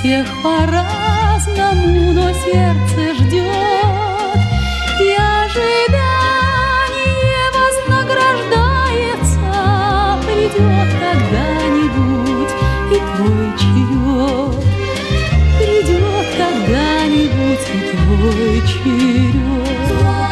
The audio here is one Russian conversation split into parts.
всех по-разному, но сердце ждет, и ожидание вознаграждается. Придет когда-нибудь и твой черед, придет когда-нибудь и твой черед.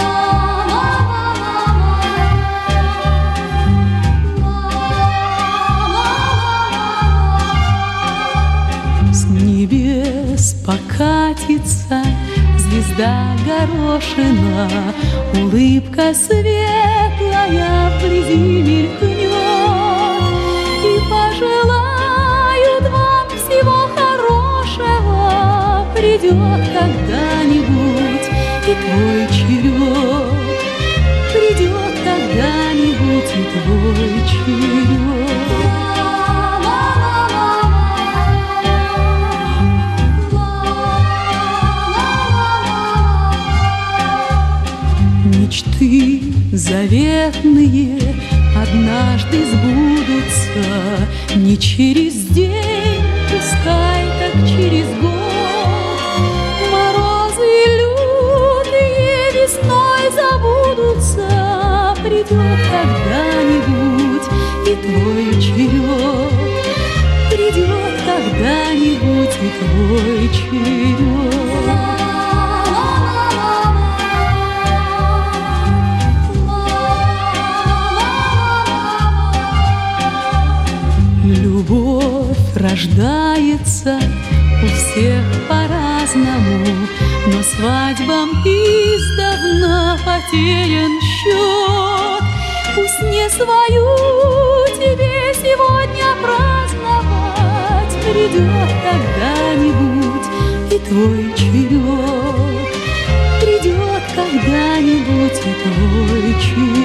С небес покатится звезда горошина, улыбка светлая вблизи мелькнет, и пожелают вам всего хорошего. Придет когда-нибудь и твой черед, придет когда-нибудь и твой черед. Мечты заветные однажды сбудутся, не через день, пускай так через год. Морозы лютые весной забудутся. Придет когда-нибудь и твой черед, придет когда-нибудь и твой черед. Любовь рождается у всех по-разному, но свадьбам издавна потерян счет. Пусть не свою тебе сегодня праздновать, придет когда-нибудь и твой черед, придет когда-нибудь и твой черед.